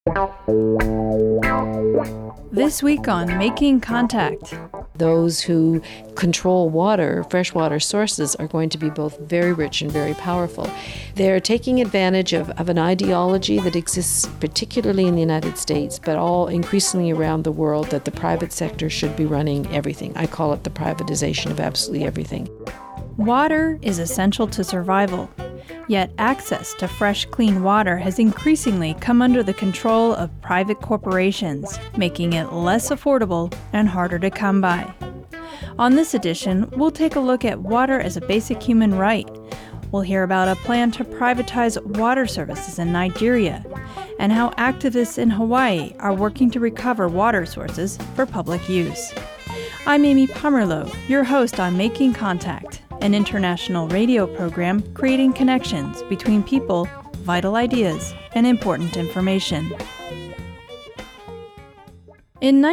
This week on Making Contact. Those who control water, freshwater sources, are going to be both very rich and very powerful. They're taking advantage of an ideology that exists particularly in the United States, but all increasingly around the world, that the private sector should be running everything. I call it the privatization of absolutely everything. Water is essential to survival. Yet access to fresh, clean water has increasingly come under the control of private corporations, making it less affordable and harder to come by. On this edition, we'll take a look at water as a basic human right. We'll hear about a plan to privatize water services in Nigeria, and how activists in Hawaii are working to recover water sources for public use. I'm Amy Pomerleau, your host on Making Contact, an international radio program creating connections between people, vital ideas, and important information. In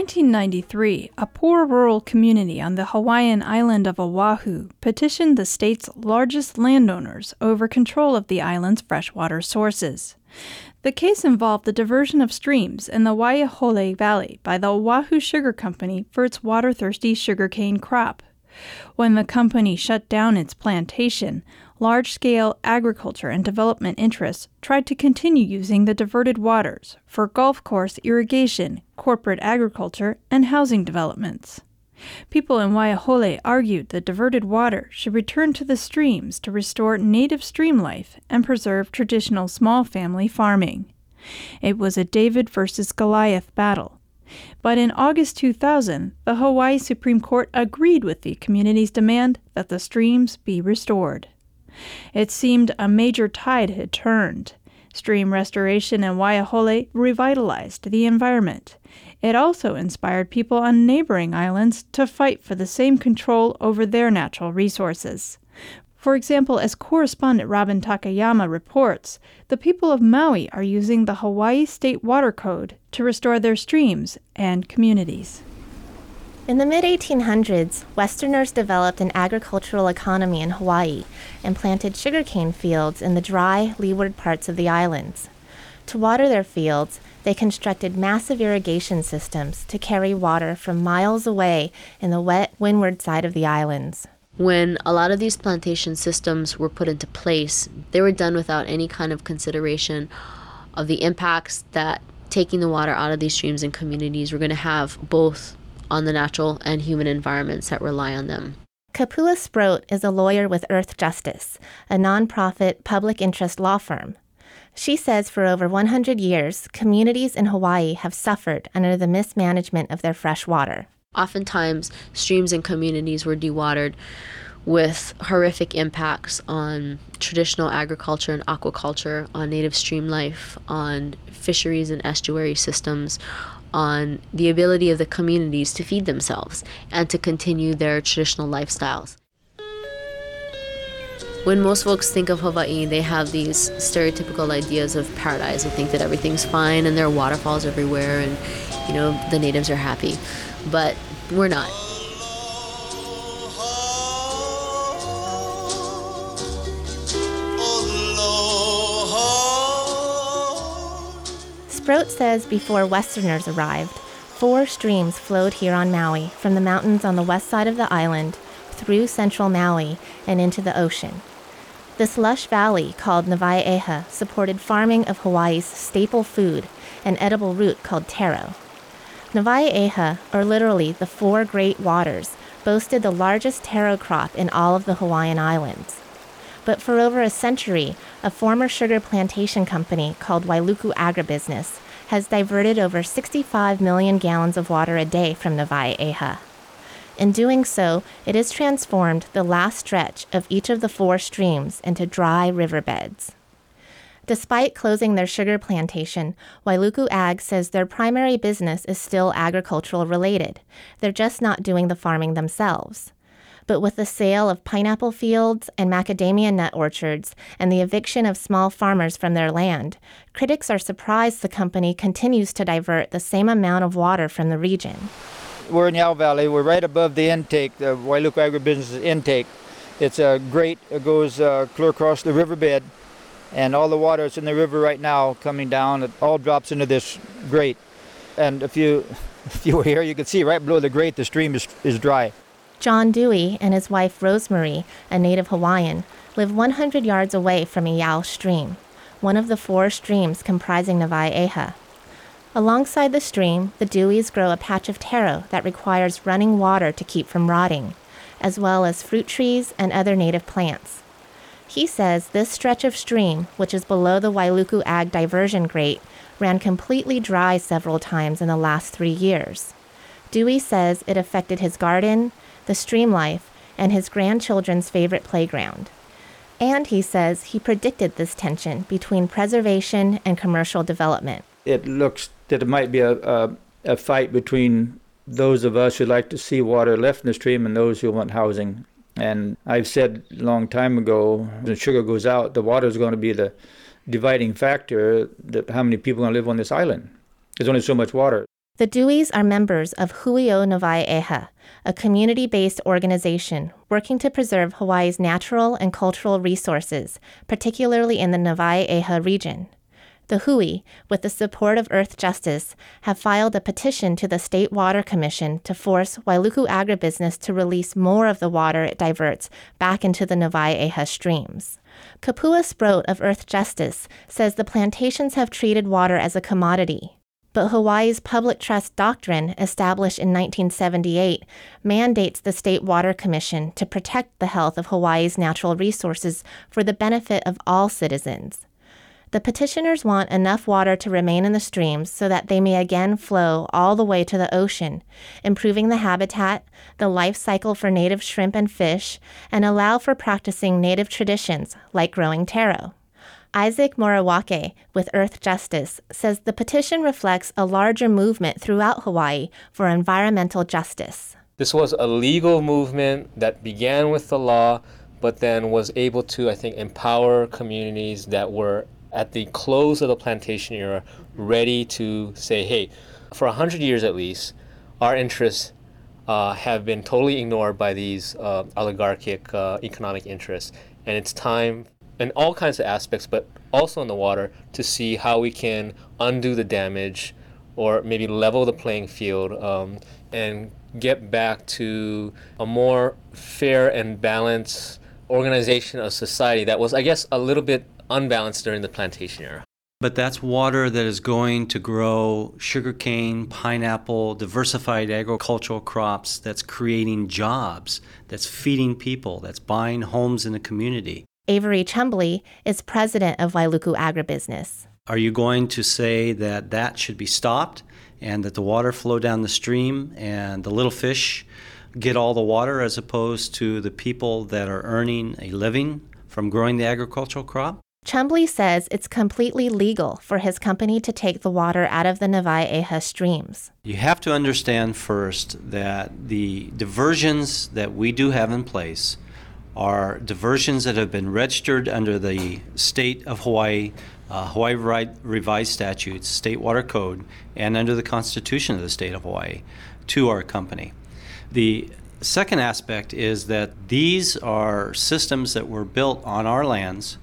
1993, a poor rural community on the Hawaiian island of Oahu petitioned the state's largest landowners over control of the island's freshwater sources. The case involved the diversion of streams in the Waiahole Valley by the Oahu Sugar Company for its water-thirsty sugarcane crop. When the company shut down its plantation, large-scale agriculture and development interests tried to continue using the diverted waters for golf course irrigation, corporate agriculture, and housing developments. People in Waiahole argued the diverted water should return to the streams to restore native stream life and preserve traditional small family farming. It was a David versus Goliath battle. But in August 2000, the Hawaii Supreme Court agreed with the community's demand that the streams be restored. It seemed a major tide had turned. Stream restoration in Waiahole revitalized the environment. It also inspired people on neighboring islands to fight for the same control over their natural resources. For example, as correspondent Robin Takayama reports, the people of Maui are using the Hawaii State Water Code to restore their streams and communities. In the mid-1800s, Westerners developed an agricultural economy in Hawaii and planted sugarcane fields in the dry, leeward parts of the islands. To water their fields, they constructed massive irrigation systems to carry water from miles away in the wet, windward side of the islands. When a lot of these plantation systems were put into place, they were done without any kind of consideration of the impacts that taking the water out of these streams and communities were going to have both on the natural and human environments that rely on them. Kapua Sproat is a lawyer with Earth Justice, a nonprofit public interest law firm. She says for over 100 years, communities in Hawaii have suffered under the mismanagement of their fresh water. Oftentimes, streams and communities were dewatered with horrific impacts on traditional agriculture and aquaculture, on native stream life, on fisheries and estuary systems, on the ability of the communities to feed themselves and to continue their traditional lifestyles. When most folks think of Hawaii, they have these stereotypical ideas of paradise. They think that everything's fine and there are waterfalls everywhere and, the natives are happy. But we're not. Sproat says before Westerners arrived, 4 streams flowed here on Maui from the mountains on the west side of the island through central Maui and into the ocean. This lush valley, called Nawaiʻeha, supported farming of Hawaii's staple food, an edible root called taro. Nawaiʻeha, or literally the 4 Great Waters, boasted the largest taro crop in all of the Hawaiian Islands. But for over a century, a former sugar plantation company called Wailuku Agribusiness has diverted over 65 million gallons of water a day from Nawaiʻeha. In doing so, it has transformed the last stretch of each of the 4 streams into dry riverbeds. Despite closing their sugar plantation, Wailuku Ag says their primary business is still agricultural related. They're just not doing the farming themselves. But with the sale of pineapple fields and macadamia nut orchards and the eviction of small farmers from their land, critics are surprised the company continues to divert the same amount of water from the region. We're in Yow Valley. We're right above the intake, the Wailuku Agribusiness intake. It's great. It goes clear across the riverbed. And all the water that's in the river right now coming down, it all drops into this grate. And if you were here, you could see right below the grate, the stream is dry. John Dewey and his wife Rosemary, a native Hawaiian, live 100 yards away from Iao Stream, one of the 4 streams comprising Navaeha. Alongside the stream, the Deweys grow a patch of taro that requires running water to keep from rotting, as well as fruit trees and other native plants. He says this stretch of stream, which is below the Wailuku Ag diversion grate, ran completely dry several times in the last 3 years. Dewey says it affected his garden, the stream life, and his grandchildren's favorite playground. And he says he predicted this tension between preservation and commercial development. It looks that it might be a fight between those of us who like to see water left in the stream and those who want housing. And I've said a long time ago, when sugar goes out, the water is going to be the dividing factor that how many people are going to live on this island. There's only so much water. The Deweys are members of Huio Navaeha, a community-based organization working to preserve Hawaii's natural and cultural resources, particularly in the Navaeha region. The Hui, with the support of Earth Justice, have filed a petition to the State Water Commission to force Wailuku Agribusiness to release more of the water it diverts back into the Navaeha streams. Kapua Sproat of Earth Justice says the plantations have treated water as a commodity. But Hawaii's public trust doctrine, established in 1978, mandates the State Water Commission to protect the health of Hawaii's natural resources for the benefit of all citizens. The petitioners want enough water to remain in the streams so that they may again flow all the way to the ocean, improving the habitat, the life cycle for native shrimp and fish, and allow for practicing native traditions like growing taro. Isaac Morawake with Earth Justice says the petition reflects a larger movement throughout Hawaii for environmental justice. This was a legal movement that began with the law, but then was able to, I think, empower communities that were at the close of the plantation era ready to say, hey, for 100 years at least, our interests have been totally ignored by these oligarchic economic interests. And it's time in all kinds of aspects, but also in the water, to see how we can undo the damage or maybe level the playing field and get back to a more fair and balanced organization of society that was, I guess, a little bit unbalanced during the plantation era. But that's water that is going to grow sugarcane, pineapple, diversified agricultural crops, that's creating jobs, that's feeding people, that's buying homes in the community. Avery Chumbly is president of Wailuku Agribusiness. Are you going to say that that should be stopped and that the water flow down the stream and the little fish get all the water as opposed to the people that are earning a living from growing the agricultural crop? Chumbly says it's completely legal for his company to take the water out of the Navaeha streams. You have to understand first that the diversions that we do have in place are diversions that have been registered under the State of Hawaii, Hawaii Revised Statutes, State Water Code, and under the Constitution of the State of Hawaii to our company. The second aspect is that these are systems that were built on our lands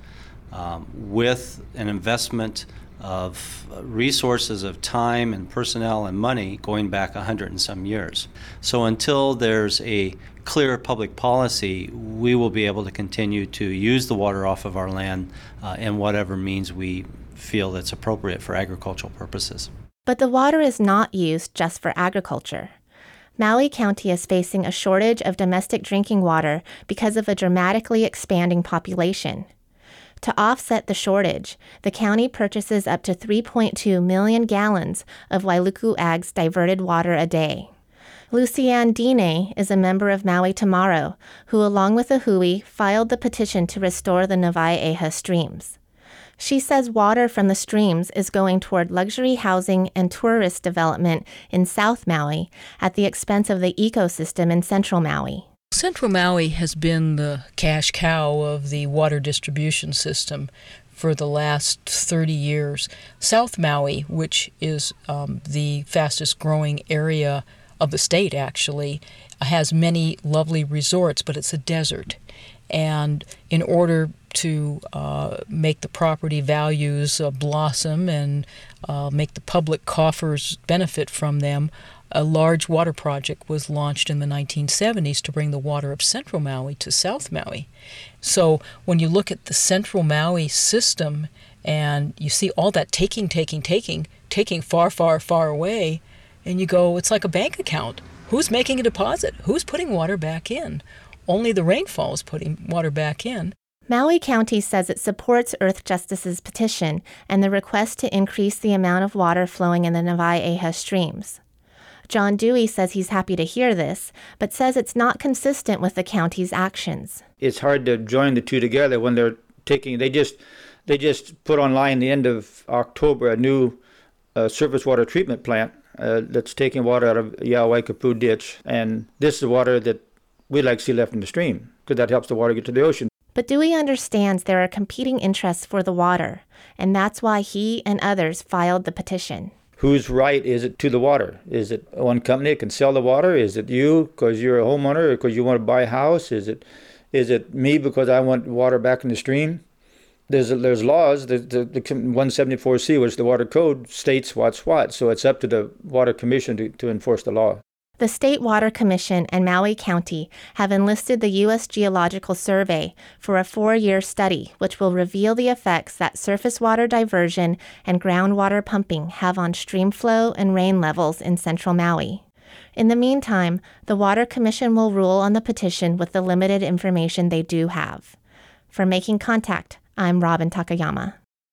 with an investment of resources of time and personnel and money going back 100 and some years. So until there's a clear public policy, we will be able to continue to use the water off of our land in whatever means we feel that's appropriate for agricultural purposes. But the water is not used just for agriculture. Maui County is facing a shortage of domestic drinking water because of a dramatically expanding population. To offset the shortage, the county purchases up to 3.2 million gallons of Wailuku Ag's diverted water a day. Lucianne Dine is a member of Maui Tomorrow, who along with the Hui filed the petition to restore the Navaeha streams. She says water from the streams is going toward luxury housing and tourist development in South Maui at the expense of the ecosystem in Central Maui. Central Maui has been the cash cow of the water distribution system for the last 30 years. South Maui, which is the fastest growing area of the state actually, has many lovely resorts, but it's a desert. And in order to make the property values blossom and make the public coffers benefit from them, a large water project was launched in the 1970s to bring the water of Central Maui to South Maui. So when you look at the Central Maui system and you see all that taking far, far, far away, and you go, it's like a bank account. Who's making a deposit? Who's putting water back in? Only the rainfall is putting water back in. Maui County says it supports Earthjustice's petition and the request to increase the amount of water flowing in the Navaeha streams. John Dewey says he's happy to hear this, but says it's not consistent with the county's actions. It's hard to join the two together when they're taking. They just put online the end of October a new surface water treatment plant that's taking water out of Yao-Waikapu ditch, and this is water that we'd like to see left in the stream because that helps the water get to the ocean. But Dewey understands there are competing interests for the water, and that's why he and others filed the petition. Whose right is it to the water? Is it one company that can sell the water? Is it you because you're a homeowner or because you want to buy a house? Is it me because I want water back in the stream? There's laws. The 174C, which the water code states what's what. So it's up to the Water Commission to enforce the law. The State Water Commission and Maui County have enlisted the U.S. Geological Survey for a 4-year study which will reveal the effects that surface water diversion and groundwater pumping have on stream flow and rain levels in central Maui. In the meantime, the Water Commission will rule on the petition with the limited information they do have. For Making Contact, I'm Robin Takayama.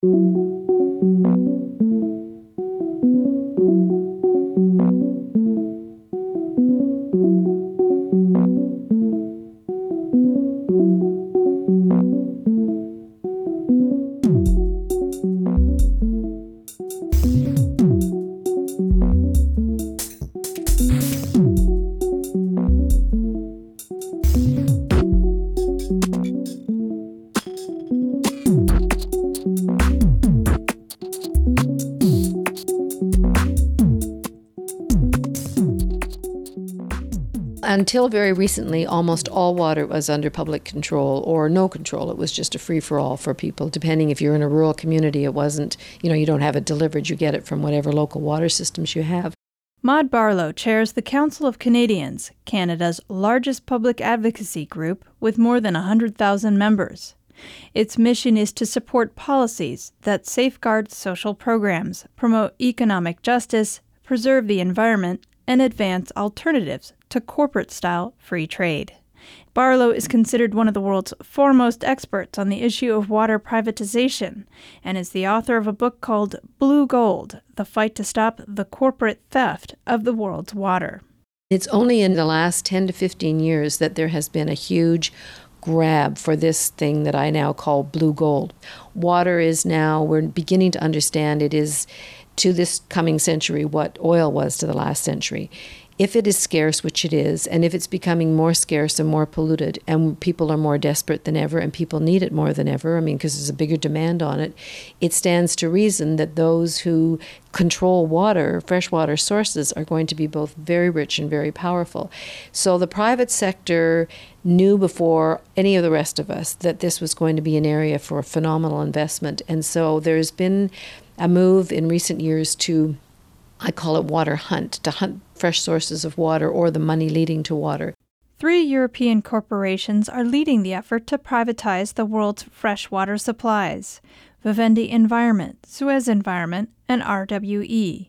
Until very recently, almost all water was under public control or no control. It was just a free-for-all for people. Depending if you're in a rural community, it wasn't, you don't have it delivered. You get it from whatever local water systems you have. Maud Barlow chairs the Council of Canadians, Canada's largest public advocacy group with more than 100,000 members. Its mission is to support policies that safeguard social programs, promote economic justice, preserve the environment, and advance alternatives to corporate-style free trade. Barlow is considered one of the world's foremost experts on the issue of water privatization and is the author of a book called Blue Gold, The Fight to Stop the Corporate Theft of the World's Water. It's only in the last 10 to 15 years that there has been a huge grab for this thing that I now call blue gold. Water is now, we're beginning to understand it is to this coming century what oil was to the last century. If it is scarce, which it is, and if it's becoming more scarce and more polluted, and people are more desperate than ever, and people need it more than ever, because there's a bigger demand on it, it stands to reason that those who control water, freshwater sources, are going to be both very rich and very powerful. So the private sector knew before any of the rest of us that this was going to be an area for phenomenal investment. And so there's been a move in recent years to, I call it water hunt, to hunt fresh sources of water or the money leading to water. 3 European corporations are leading the effort to privatize the world's freshwater supplies: Vivendi Environment, Suez Environment, and RWE.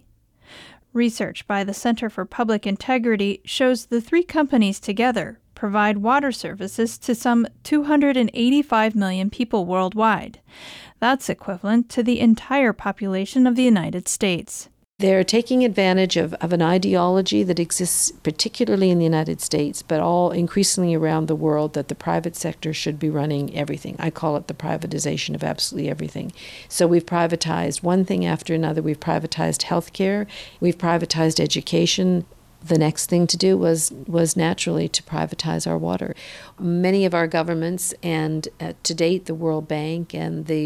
Research by the Center for Public Integrity shows the 3 companies together provide water services to some 285 million people worldwide. That's equivalent to the entire population of the United States. They're taking advantage of an ideology that exists particularly in the United States, but all increasingly around the world, that the private sector should be running everything. I call it the privatization of absolutely everything. So we've privatized one thing after another. We've privatized healthcare. We've privatized education. The next thing to do was naturally to privatize our water. Many of our governments, and to date the World Bank and the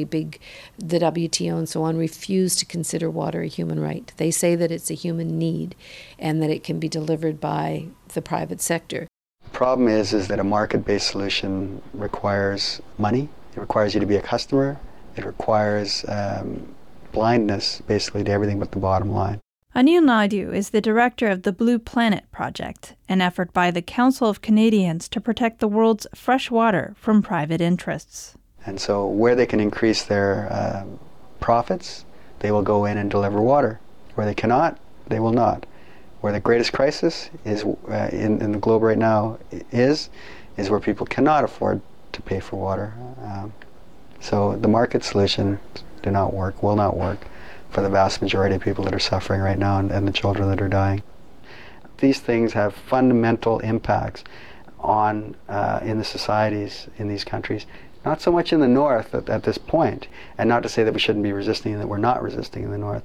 WTO and so on, refuse to consider water a human right. They say that it's a human need and that it can be delivered by the private sector. The problem is that a market-based solution requires money It requires you to be a customer. It requires blindness, basically, to everything but the bottom line. Anil Naidu is the director of the Blue Planet Project, an effort by the Council of Canadians to protect the world's fresh water from private interests. And so where they can increase their profits, they will go in and deliver water. Where they cannot, they will not. Where the greatest crisis is in the globe right now is where people cannot afford to pay for water. So the market solutions do not work, will not work for the vast majority of people that are suffering right now and the children that are dying. These things have fundamental impacts on in the societies in these countries. Not so much in the North at this point, and not to say that we shouldn't be resisting and that we're not resisting in the North,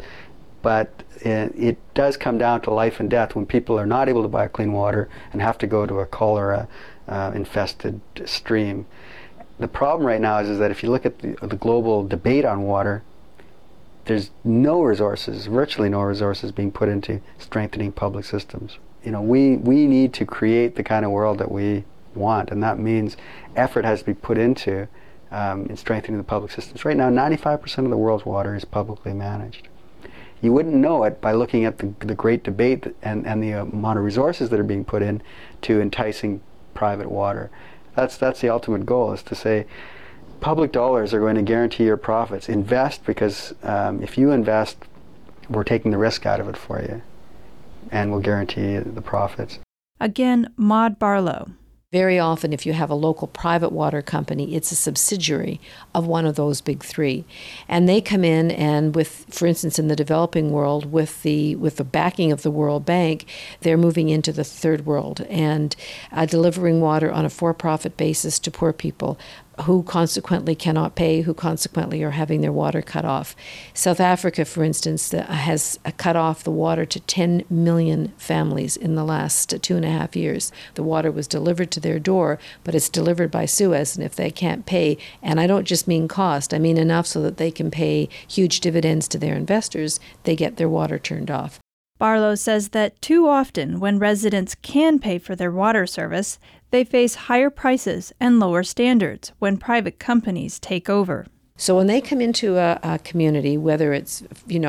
but it does come down to life and death when people are not able to buy clean water and have to go to a cholera infested stream. The problem right now is that if you look at the global debate on water, there's no resources, virtually no resources being put into strengthening public systems. You know, we need to create the kind of world that we want, and that means effort has to be put into in strengthening the public systems. Right now, 95% of the world's water is publicly managed. You wouldn't know it by looking at the great debate and the amount of resources that are being put in to enticing private water. That's the ultimate goal, is to say public dollars are going to guarantee your profits. Invest, because if you invest, we're taking the risk out of it for you, and we'll guarantee the profits. Again, Maud Barlow. Very often, if you have a local private water company, it's a subsidiary of one of those big three. And they come in and with, for instance, in the developing world, with the backing of the World Bank, they're moving into the third world and delivering water on a for-profit basis to poor people who consequently cannot pay, who consequently are having their water cut off. South Africa, for instance, has cut off the water to 10 million families in the last 2.5 years. The water was delivered to their door, but it's delivered by Suez, and if they can't pay, and I don't just mean cost, I mean enough so that they can pay huge dividends to their investors, they get their water turned off. Barlow says that too often when residents can pay for their water service, they face higher prices and lower standards when private companies take over. So when they come into a community, whether it's,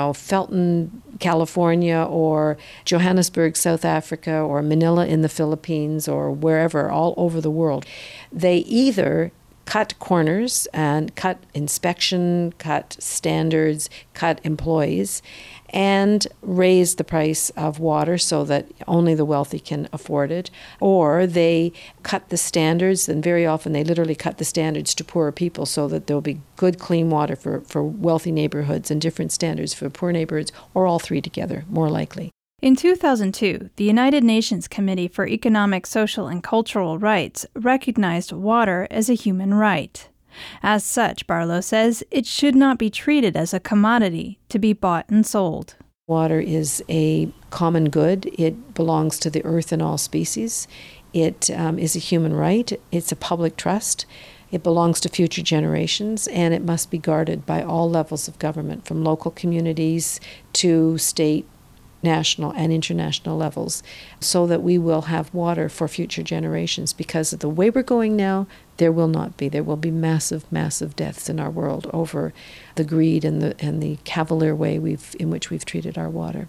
Felton, California, or Johannesburg, South Africa, or Manila in the Philippines, or wherever, all over the world, they either cut corners and cut inspection, cut standards, cut employees, and raise the price of water so that only the wealthy can afford it. Or they cut the standards, and very often they literally cut the standards to poorer people so that there'll be good, clean water for wealthy neighborhoods and different standards for poor neighborhoods, or all three together, more likely. In 2002, the United Nations Committee for Economic, Social, and Cultural Rights recognized water as a human right. As such, Barlow says, it should not be treated as a commodity to be bought and sold. Water is a common good. It belongs to the earth and all species. It is a human right. It's a public trust. It belongs to future generations, and it must be guarded by all levels of government, from local communities to state, national, and international levels, so that we will have water for future generations. Because of the way we're going now, there will not be. There will be massive, massive deaths in our world over the greed and the cavalier way in which we've treated our water.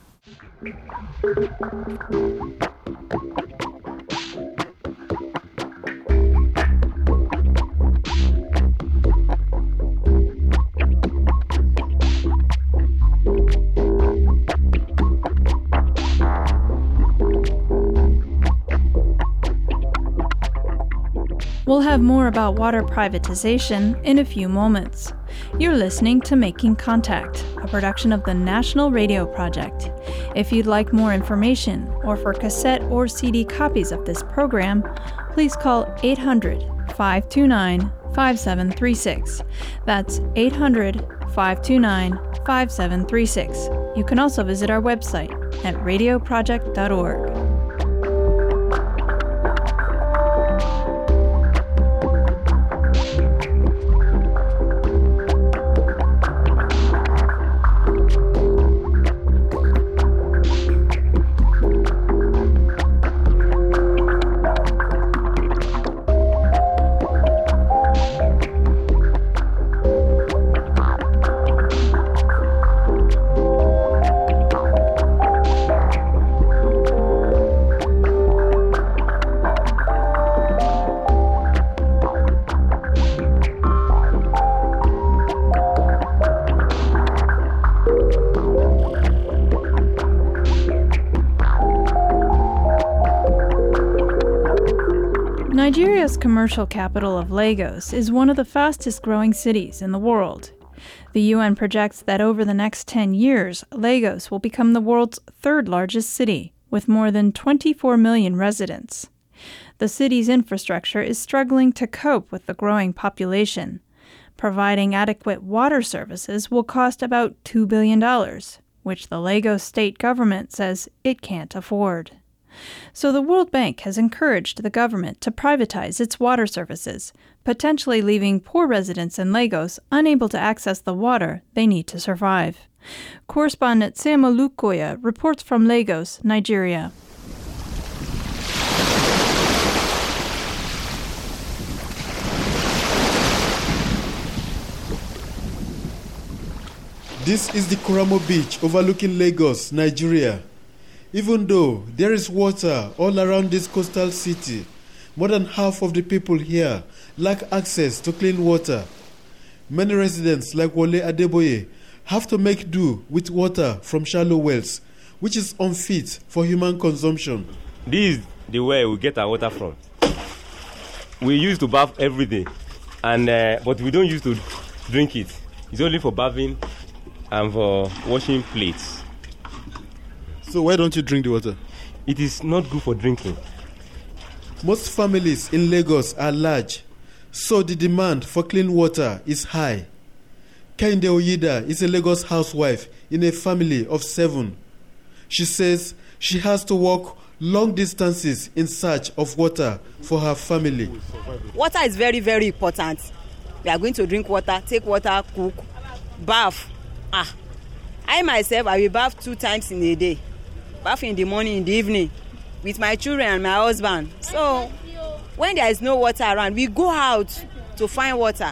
We'll have more about water privatization in a few moments. You're listening to Making Contact, a production of the National Radio Project. If you'd like more information, or for cassette or CD copies of this program, please call 800-529-5736. That's 800-529-5736. You can also visit our website at radioproject.org. Nigeria's commercial capital of Lagos is one of the fastest growing cities in the world. The UN projects that over the next 10 years, Lagos will become the world's third largest city, with more than 24 million residents. The city's infrastructure is struggling to cope with the growing population. Providing adequate water services will cost about $2 billion, which the Lagos state government says it can't afford. So the World Bank has encouraged the government to privatize its water services, potentially leaving poor residents in Lagos unable to access the water they need to survive. Correspondent Sam Olukoya reports from Lagos, Nigeria. This is the Kuramo Beach overlooking Lagos, Nigeria. Even though there is water all around this coastal city, more than half of the people here lack access to clean water. Many residents like Wole Adeboye have to make do with water from shallow wells, which is unfit for human consumption. This is the way we get our water from. We used to bath every day, but we don't use to drink it. It's only for bathing and for washing plates. So why don't you drink the water? It is not good for drinking. Most families in Lagos are large, so the demand for clean water is high. Kehinde Oyida is a Lagos housewife in a family of 7. She says she has to walk long distances in search of water for her family. Water is very, very important. We are going to drink water, take water, cook, bath. I myself, I will bath 2 times in a day. Bath in the morning, in the evening, with my children and my husband. So, when there is no water around, we go out to find water.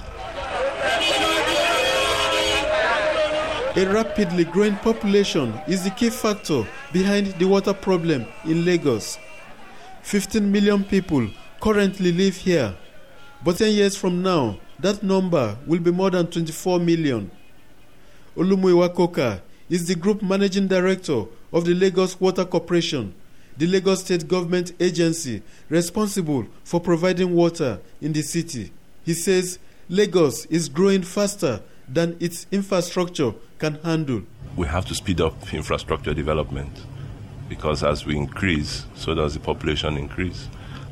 A rapidly growing population is the key factor behind the water problem in Lagos. 15 million people currently live here, but 10 years from now, that number will be more than 24 million. Olumuyiwa Koka is the Group Managing Director of the Lagos Water Corporation, the Lagos State Government agency responsible for providing water in the city. He says Lagos is growing faster than its infrastructure can handle. We have to speed up infrastructure development because as we increase, so does the population increase.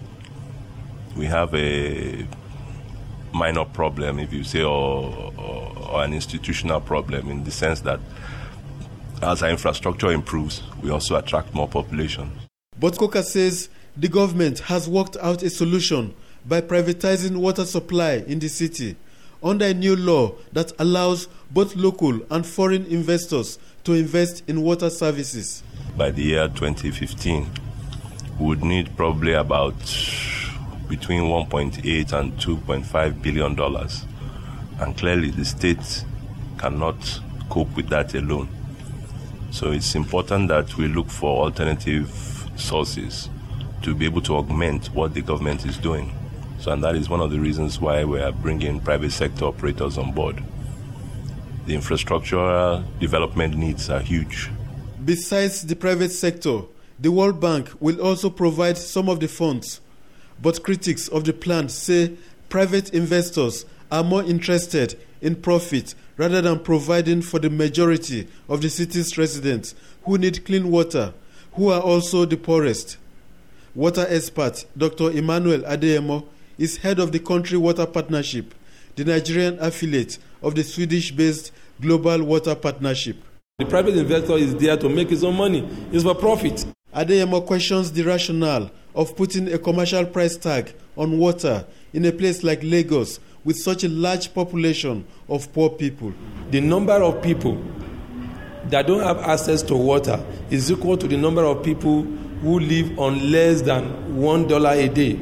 We have a minor problem, if you say, or an institutional problem in the sense that as our infrastructure improves, we also attract more population. But Koka says the government has worked out a solution by privatizing water supply in the city under a new law that allows both local and foreign investors to invest in water services. By the year 2015, we would need probably about between $1.8 and $2.5 billion. And clearly the state cannot cope with that alone. So it's important that we look for alternative sources to be able to augment what the government is doing. And that is one of the reasons why we are bringing private sector operators on board. The infrastructural development needs are huge. Besides the private sector, the World Bank will also provide some of the funds. But critics of the plan say private investors are more interested in profit rather than providing for the majority of the city's residents who need clean water, who are also the poorest. Water expert Dr. Emmanuel Adeyemo is head of the Country Water Partnership, the Nigerian affiliate of the Swedish-based Global Water Partnership. The private investor is there to make his own money. It's for profit. Adeyemo questions the rationale of putting a commercial price tag on water in a place like Lagos with such a large population of poor people. The number of people that don't have access to water is equal to the number of people who live on less than $1 a day.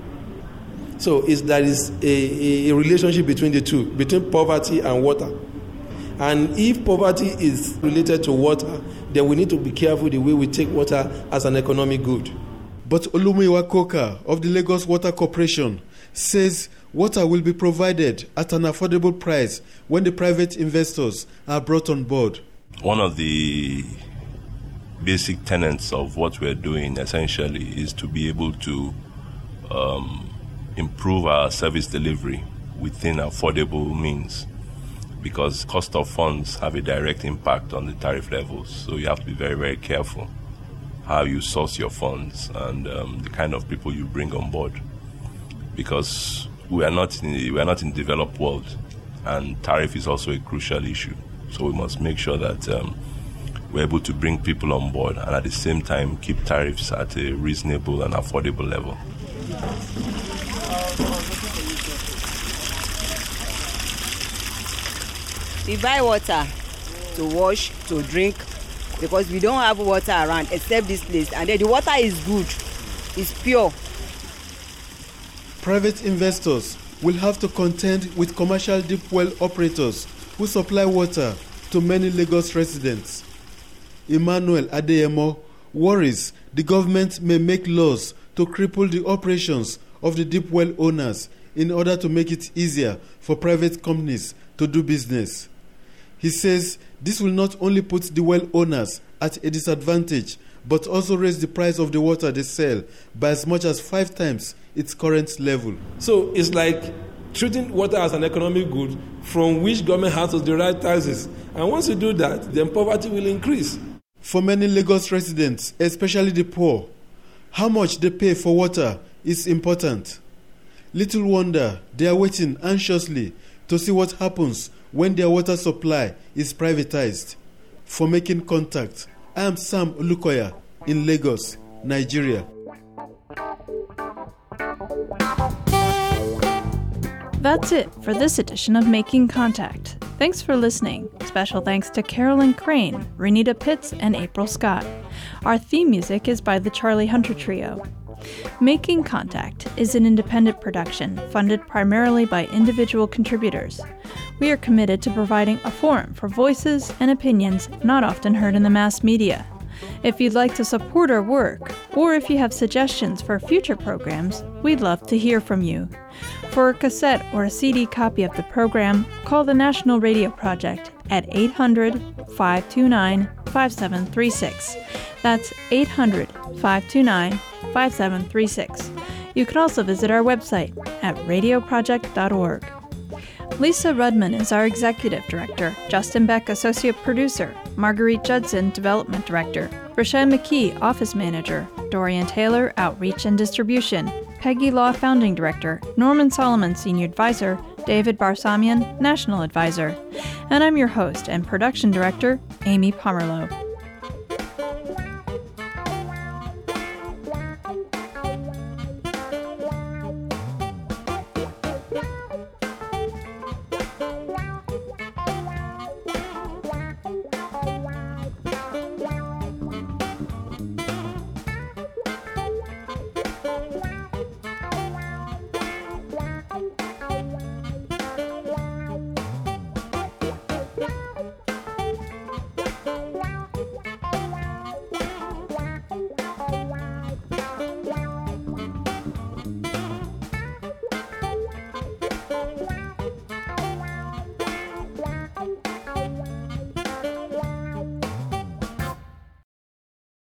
So there is a relationship between the two, between poverty and water. And if poverty is related to water, then we need to be careful the way we take water as an economic good. But Olumuyiwa Koka of the Lagos Water Corporation says water will be provided at an affordable price when the private investors are brought on board. One of the basic tenets of what we're doing essentially is to be able to improve our service delivery within affordable means, because cost of funds have a direct impact on the tariff levels. So you have to be very, very careful how you source your funds and the kind of people you bring on board, because we are not in the developed world, and tariff is also a crucial issue. So we must make sure that we're able to bring people on board and at the same time keep tariffs at a reasonable and affordable level. We buy water to wash, to drink, because we don't have water around except this place. And then the water is good, it's pure. Private investors will have to contend with commercial deep well operators who supply water to many Lagos residents. Emmanuel Adeyemo worries the government may make laws to cripple the operations of the deep well owners in order to make it easier for private companies to do business. He says this will not only put the well owners at a disadvantage, but also raise the price of the water they sell by as much as 5 times its current level. So it's like treating water as an economic good from which government has to derive taxes. And once you do that, then poverty will increase. For many Lagos residents, especially the poor, how much they pay for water is important. Little wonder they are waiting anxiously to see what happens when their water supply is privatized. For Making Contact, I am Sam Olukoya in Lagos, Nigeria. That's it for this edition of Making Contact. Thanks for listening. Special thanks to Carolyn Crane, Renita Pitts, and April Scott. Our theme music is by the Charlie Hunter Trio. Making Contact is an independent production funded primarily by individual contributors. We are committed to providing a forum for voices and opinions not often heard in the mass media. If you'd like to support our work, or if you have suggestions for future programs, we'd love to hear from you. For a cassette or a CD copy of the program, call the National Radio Project at 800-529-5736. That's 800-529-5736. You can also visit our website at radioproject.org. Lisa Rudman is our Executive Director, Justin Beck, Associate Producer, Marguerite Judson, Development Director, Rashan McKee, Office Manager, Dorian Taylor, Outreach and Distribution, Peggy Law, Founding Director, Norman Solomon, Senior Advisor, David Barsamian, National Advisor. And I'm your host and Production Director, Amy Pomerleau.